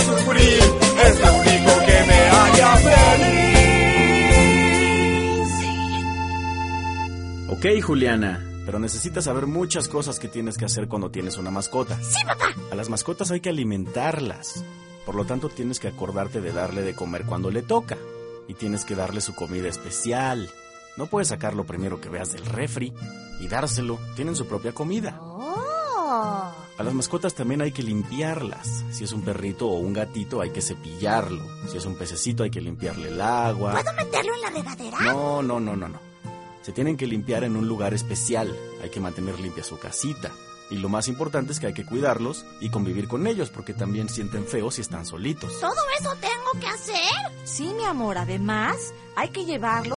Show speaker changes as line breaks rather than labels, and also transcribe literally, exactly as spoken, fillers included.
sufrir, es lo único que me haría feliz.
Ok, Juliana, pero necesitas saber muchas cosas que tienes que hacer cuando tienes una mascota.
¡Sí, papá!
A las mascotas hay que alimentarlas. Por lo tanto, tienes que acordarte de darle de comer cuando le toca. Y tienes que darle su comida especial. No puedes sacar lo primero que veas del refri y dárselo. Tienen su propia comida.
¡Oh!
A las mascotas también hay que limpiarlas. Si es un perrito o un gatito, hay que cepillarlo. Si es un pececito, hay que limpiarle el agua.
¿Puedo meterlo en la regadera?
No, no, no, no, no. Se tienen que limpiar en un lugar especial. Hay que mantener limpia su casita. Y lo más importante es que hay que cuidarlos y convivir con ellos, porque también sienten feo si están solitos.
¿Todo eso tengo que hacer?
Sí, mi amor, además hay que llevarlo